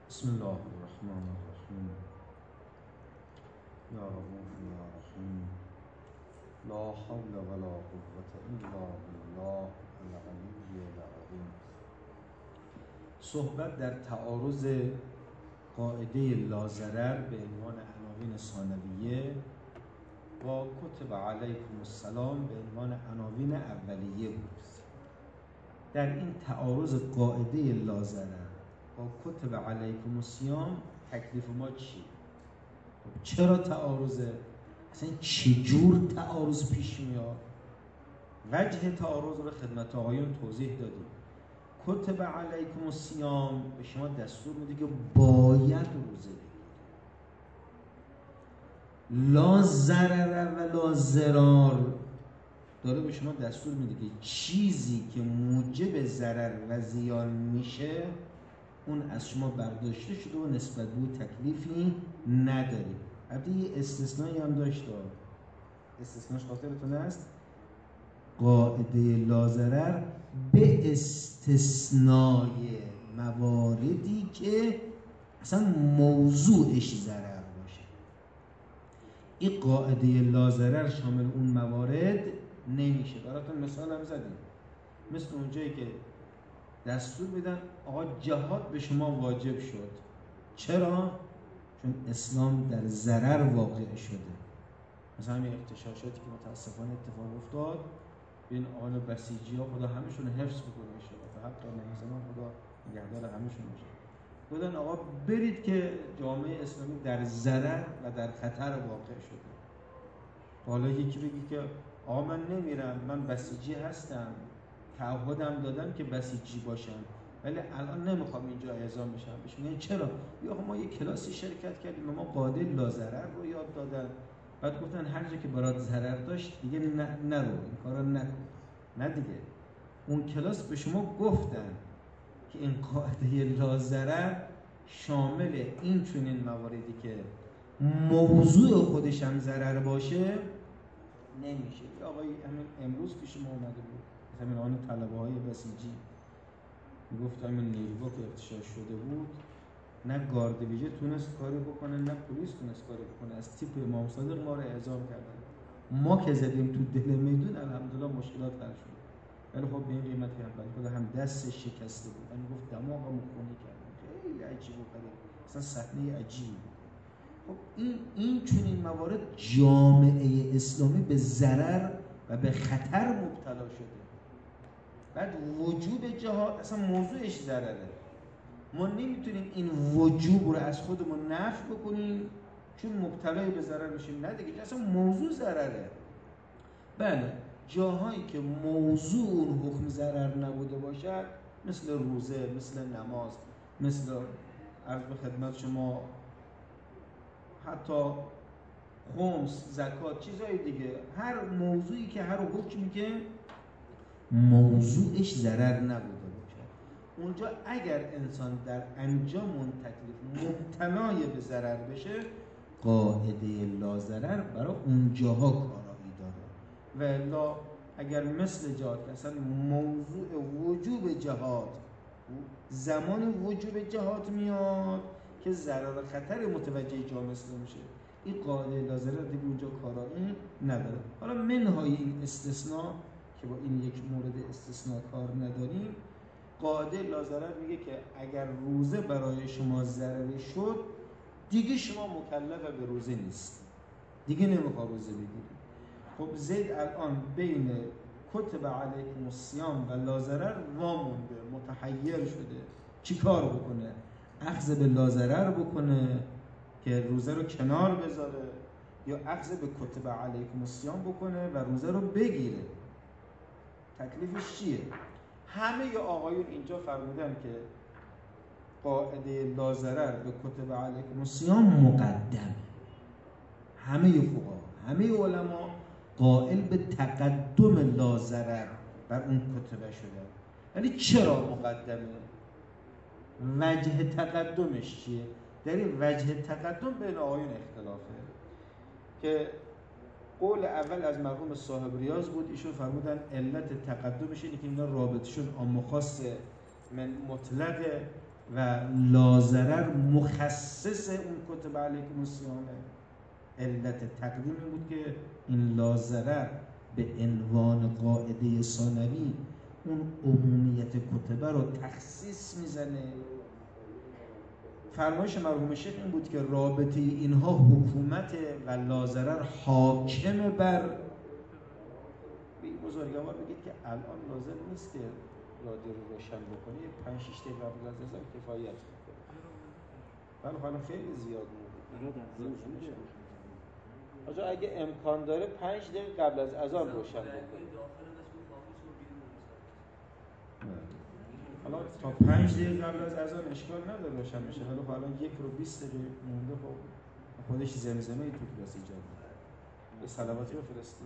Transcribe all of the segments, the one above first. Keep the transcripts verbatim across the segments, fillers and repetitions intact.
بسم الله الرحمن الرحیم. یا رؤوف یا رحیم. لا حول ولا قوة الا بالله العلی العظیم. صحبت در تعارض قاعده لاضرر به عنوان عناوین ثانویه با کتب علیکم السلام به عنوان عناوین اولیه بود. در این تعارض قاعده لاضرر با کتب علیکم الصیام تکلیف ما چی؟ چرا تعارضه؟ اصلا چجور تعارض پیش میاد؟ وجه تعارض رو خدمت آقایون توضیح دادیم. کتب علیکم الصیام به شما دستور میده که باید روزه بگیرید. لا ضرر و لا ضرار داره به شما دستور میده که چیزی که موجب ضرر و زیان میشه اون از شما برداشته شده و نسبت به اون تکلیفی نداری. البته یه استثنایی هم داشت. استثناش خاطرتون است؟ قاعده لاضرر به استثنای مواردی که اصلا موضوعش ضرر باشه. این قاعده لاضرر شامل اون موارد نمیشه. براتون مثال هم زدیم، مثل اونجایی که دستور بدن آقا جهاد به شما واجب شد. چرا؟ چون اسلام در ضرر واقع شده. مثلا همین اغتشاشاتی که متاسفانه اتفاق افتاد بین آن بسیجی ها، خدا همشون حفظ بکنه ان شاءالله، تا حتی نمیزنم خدا نگهدار همشون باشه. گفتن آقا برید که جامعه اسلامی در ضرر و در خطر واقع شده. حالا یکی بگی که آقا من نمیرم، من بسیجی هستم، تعهدم دادم که بسیجی باشم، ولی الان نمیخوام اینجا اعزام بشم. بهش میگن چرا؟ یا ما یه کلاسی شرکت کردیم ما قاعده لاضرر رو یاد دادن، بعد گفتن هر جا که برات ضرر داشت دیگه نرو، این کارا نکن. نه دیگه، اون کلاس به شما گفتن که این قاعده لاضرر شامل این چنین مواردی که موضوع خودش هم ضرر باشه نمیشه. یا آقای همین امروز پیش ما اومده بود، همین آن طلبه های بسیجی میگفت همین نیروها که اغتشاش شده بود، نه گارد ویژه تونست کاری بکنه نه پلیس تونست کاری بکنه. از تیپ امام صادق ما رو اعزام کردن. ما که زدیم تو دل میدون الحمدلله مشکلات حل شد، ولی خب به این قیمت هم بعد خدا هم دست شکسته بود. من گفت دماغمو خونی کردم. خیلی عجیب و غریب، اصلا صحنه عجیبی بود. خب این این چنین موارد جامعه اسلامی به ضرر و به خطر مبتلا شده. بعد وجوب جهاد اصلا موضوعش ضرره. ما نمیتونیم این وجوب رو از خودمون نفی بکنیم چون مبتلای به ضرر بشیم. نه دیگه، اصلا موضوع ضرره. بله، جاهایی که موضوع اون حکم ضرر نبوده باشد، مثل روزه، مثل نماز، مثل عرض به خدمت شما حتی خمس، زکات، چیزهای دیگه، هر موضوعی که هر حکمی که موضوعش ضرر نبوده باشد، اونجا اگر انسان در انجام اون تکلیف مبتلای به ضرر بشه، قاعده لاضرر برای اون جاها کارایی داره. و الا اگر مثل جهاد اصلا موضوع وجوب جهاد زمان وجوب جهاد میاد که ضرر و خطر متوجه جامعه اسلامی میشه، این قاعده لاضرر دیگه اونجا کارایی نداره. حالا منهای این استثناء که با این یک مورد استثناء کار نداریم، قاعده لاضرر میگه که اگر روزه برای شما ضرری شد دیگه شما مکلف به روزه نیست، دیگه نمیخواد روزه بگیرید. خب زید الان بین کتب علیکم الصیام و لاضرر وامونده، متحیر شده، چی کار بکنه؟ اخذ به لاضرر بکنه که روزه رو کنار بذاره، یا اخذ به کتب علیکم الصیام بکنه و روزه رو بگیره؟ تکلیفش چیه؟ همه آقایون اینجا فرمودن که قاعده لاضرر به کتب علیکم الصیام مقدمه. همه فقها، همه علما قائل به تقدم لاضرر بر اون کتبه شدن. ولی چرا مقدمه؟ وجه تقدمش چیه؟ در این وجه تقدم بین آقایون اختلافه که قول اول از مرحوم صاحب ریاض بود. ایشون فرمودن علت تقدمش اینه که اینا رابطشون عام خاص من مطلق و لازرر مخصص اون کتب علیکم السلامه. علت تقدیم این بود که این لازرر به عنوان قاعده ثانوی اون عمومیت کتبه رو تخصیص میزنه. فرمایش مرحوم شیخ این بود که رابطه اینها حکومت و لازرر حاکم بر. به این بزرگوار بگید که الان لازم نیست که رادیو رو روشن بکنی، پنج شش دقیقه قبل از اذان کفایت میکنه. ولی حالا خیلی زیاد میشه. آجا اگه امکان داره پنج دقیقه قبل از اذان روشن بکنی. حالا تا پنج دقیقه قبل از اذان اشکال نداره روشن بشه، ولی حالا یک رو بیست دقیقه مونده، خب خودش زمزمه تو کلاس ایجاد می‌کنه. یه صلواتی بفرستی.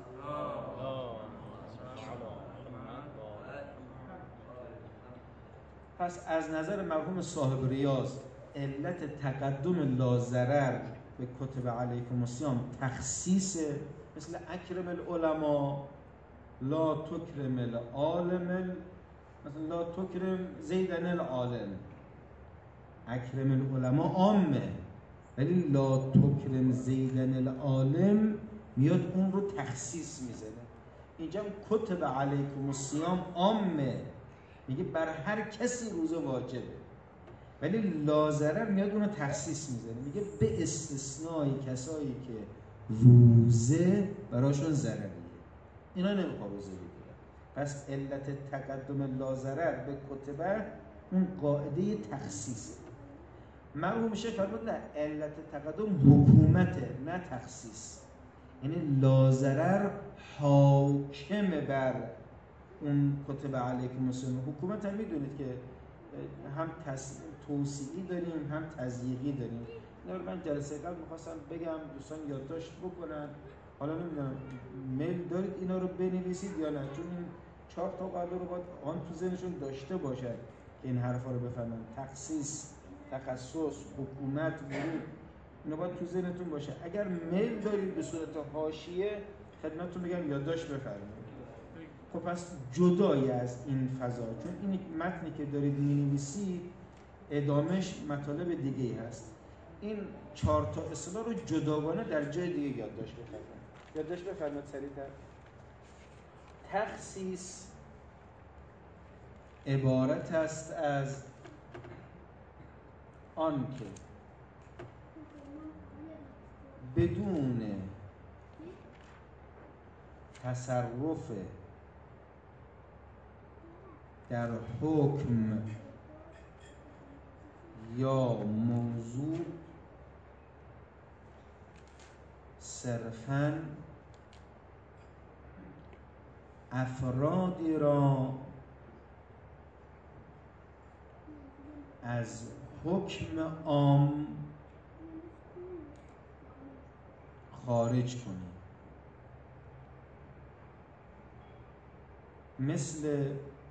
پس از نظر مرحوم صاحب ریاض علت تقدم لازرر به کتب علیکم السلام تخصیص، مثل اکرم العلماء لا تکرم العالم، مثلا لا تکرم زیدن العالم. اکرم العلماء عامه، ولی لا تکرم زیدن العالم میاد اون رو تخصیص میزنه. اینجا کتب علیکم السلام عامه، میگه بر هر کسی روزه واجبه، ولی لازرر میاد اون رو تخصیص میزنه، میگه به استثنای کسایی که روزه براشون ضرریه، اینا نمیخواد روزه بگیرن. پس علت تقدم لازرر به کتبه اون قاعده تخصیصه. مرحوم شیخ فرمود نه، علت تقدم حکومته نه تخصیص. یعنی لازرر حاکم بر اون کتب علیکم السلام. حکومت هم میدونید که هم توسیعی داریم هم تضییقی داریم. اینا رو من جلسه قبل میخواستم بگم، دوستان یادداشت بکنن. حالا نمیدونم میل دارید اینا رو بنویسید یا نه، چون این چهار تا قاعده رو باید آن تو ذهنشون داشته باشد که این حرفا رو بفهمن. تخصیص، تخصص، حکومت، ورود، اینا باید تو ذهنتون باشه. اگر میل دارید به صورت حاشیه خدمتتون بگم یادداشت بفرمایید. خب پس جدای از این فضا، چون این متنی که دارید می‌نویسید ادامش مطالب دیگه هست، این چهار تا اصطلاح رو جداگانه در جای دیگه یادداشت بفرمایید. یادداشت بفرمایید سریع‌تر. تخصیص عبارت است از آن که بدون تصرف در حکم یا موضوع صرفاً افرادی را از حکم عام خارج کنی، مثل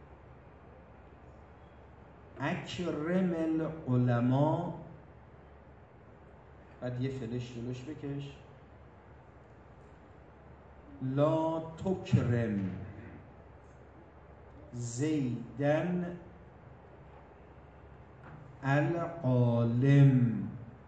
اکرم العلماء، بعد یه فلش جلوش بکش، لا تکرم زیدن العالم.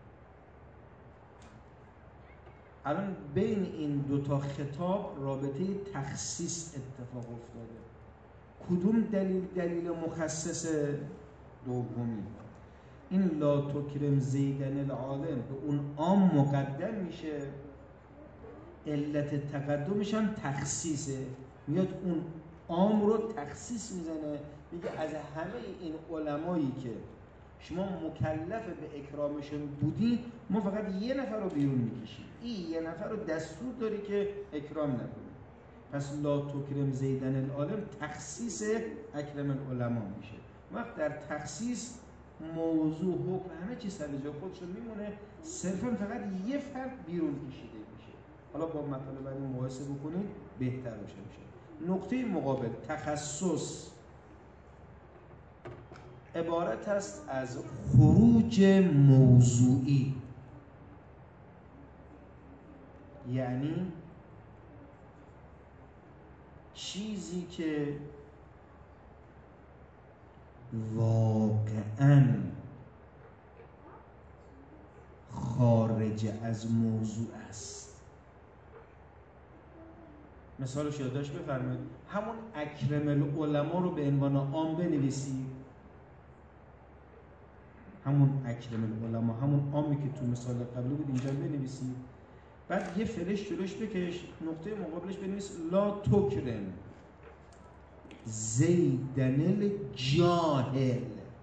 الان بین این دوتا خطاب رابطه تخصیص اتفاق افتاده. کدوم دلیل دلیل مخصص دومی؟ این لا تکرم زیدن العالم به اون عام مقدم میشه، علت تقدمش هم تخصیصه، میاد اون عام رو تخصیص میزنه، میگه از همه این علمایی که شما مکلف به اکرامشون بودید، ما فقط یه نفر رو بیرون میکشیم، این یه نفر رو دستور داری که اکرام نکنی. پس لا تکرم زیدن العالم تخصیص اکرم العلماء میشه. وقت در تخصیص موضوع، حکم، همه چیز سر جای خودشون میمونه، صرفا فقط یه فرد بیرون کشیده میشه. حالا با مطالب بعدی مقایسه بکنید بهتر روشن میشه. نقطه مقابل تخصص عبارت است از خروج موضوعی، یعنی چیزی که واقعاً خارج از موضوع است. مثالش یادداشت بفرمایید. همون اکرم العلماء رو به عنوان عام بنویسید. همون اکرم العلماء، همون عامی که تو مثال قبلی بود اینجا بنویسید. بعد یه فلش جلوش بکش، نقطه مقابلش بنویس لا تکرم زیدن الجاهل.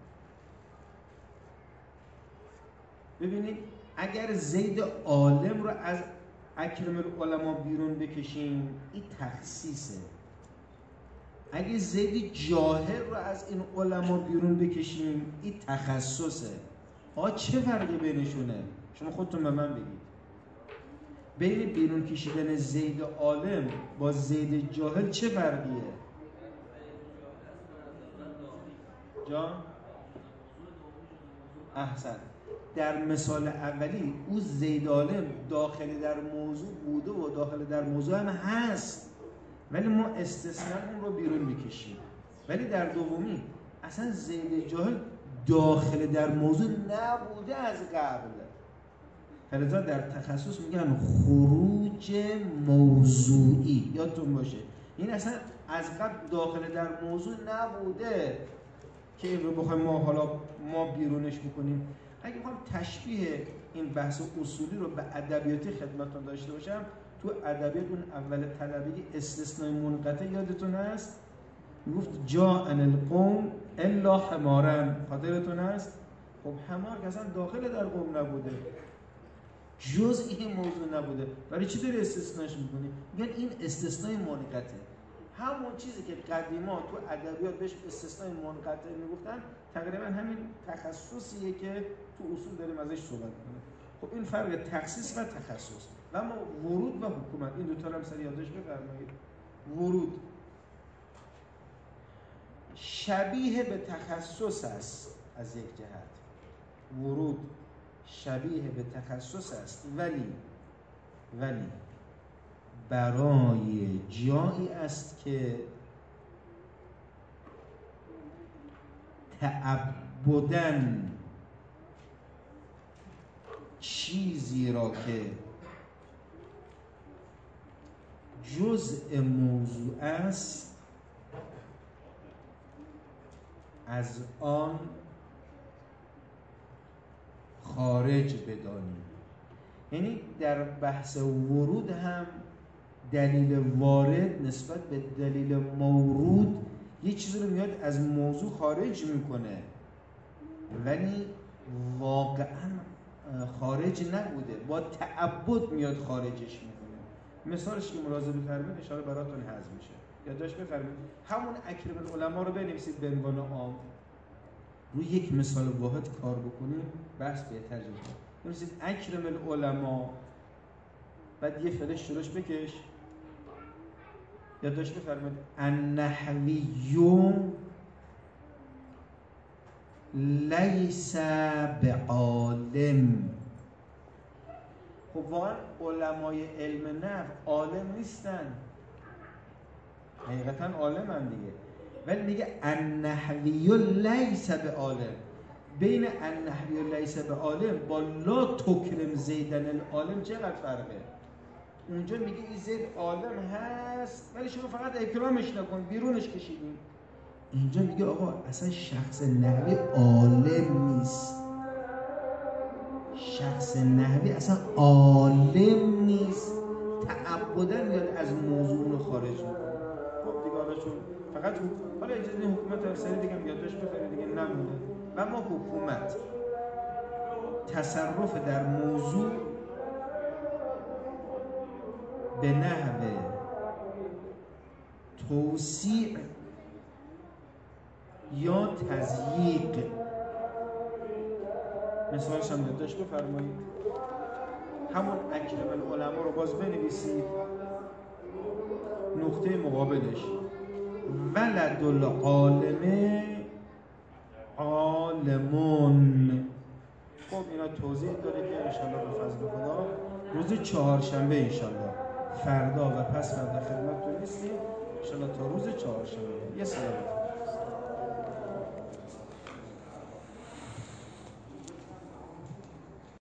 ببینید اگر زید عالم رو از اکرم العلماء بیرون بکشیم این تخصیصه. اگه زید جاهل رو از این علما بیرون بکشیم این تخصصه. آقا چه فرقی بینشونه؟ شما خودتون به من بگید. بین بیرون کشیدن زید عالم با زید جاهل چه فرقیه؟ جان؟ احسن. در مثال اولی او زید عالم داخل در موضوع بوده و داخل در موضوع هم هست، ولی ما استثناء اون رو بیرون میکشیم. ولی در دومی اصلا زید جاهل داخل در موضوع نبوده از قبل. فلذا در تخصص میگن خروج موضوعی. یادتون باشه این اصلا از قبل داخل در موضوع نبوده که این رو بخوایم ما حالا ما بیرونش میکنیم. اگه بخوام تشبیه این بحث اصولی رو به ادبیاتی خدمتتون داشته باشم، تو ادبیات اون اول طلبگی استثناء منقطع یادتون هست؟ میگفت جاء القوم الا حمارا. خاطرتون هست؟ خب حمار که اصلا داخل در قوم نبوده، جزء این موضوع نبوده، برای چی داری استثناش میکنی؟ میگن این استثناء منقطع. همون چیزی که قدیما تو ادبیات بهش استثناء منقطع میگفتن تقریبا همین تخصصیه که تو اصول داریم ازش صحبت میکنیم. خب این فرق تخصیص و تخصص. و اما ورود و حکومت، این دو تا رو هم سر یادداشت بفرمایید. ورود شبیه به تخصص است از یک جهت. ورود شبیه به تخصص است، ولی ولی برای جایی است که تعبداً چیزی را که جزء موضوع است از آن خارج بدانیم. یعنی در بحث ورود هم دلیل وارد نسبت به دلیل مورود یه چیزی رو میاد از موضوع خارج میکنه، ولی واقعا خارج نبوده، با تعبد میاد خارجش میکنه. مثالش که ملاحظه بفرمایید اشاره براتون حذف میشه. یادداشت بفرمایید. همون اکرم العلماء رو بنویسید به عنوان عام. روی یک مثال واحد کار بکنیم بحث بهتر جلو میره. بنویسید اکرم العلماء، بعد یه فلش جلوش بکش. یادداشت بفرمایید. النحوی لیس بعالم. خب واقعا علمای علم نحو عالم نیستن، حقیقتا عالمن دیگه، ولی میگه النحوی لیس بعالم. بین النحوی لیس بعالم با لا تکرم زیدن العالم چقدر فرقه؟ اونجا میگه این زید عالم هست ولی شما فقط اکرامش نکن، بیرونش کشیدیم. اینجا میگه آقا اصلا شخص نحوی عالم نیست، شخص نحوی اصلا عالم نیست، تعبداً میاد از موضوع رو خارج میکنه. خب دیگه حالا چون فقط حالا اجازه این حکومت افسری دیگه هم یادداشت بفرمایید دیگه نمونه. و ما حکومت تصرف در موضوع به نحو توسیع یا تضییق. مثالش هم یادداشت بفرمایید. همون اکرم العلماء رو باز بنویسید، نقطه مقابلش ولد العالم عالمون. خب اینا توضیح داره که انشالله به فضل خدا روز چهارشنبه انشالله فردا و پس فردا خدمتتون نیستیم انشالله تا روز چهارشنبه. یه سلام.